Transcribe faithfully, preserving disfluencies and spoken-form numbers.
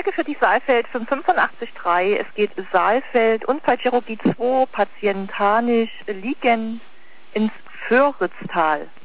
Frage für die Saalfeld fünf fünf acht drei. Es geht Saalfeld, Unfallchirurgie zwei, patientanisch liegend ins Föhritztal.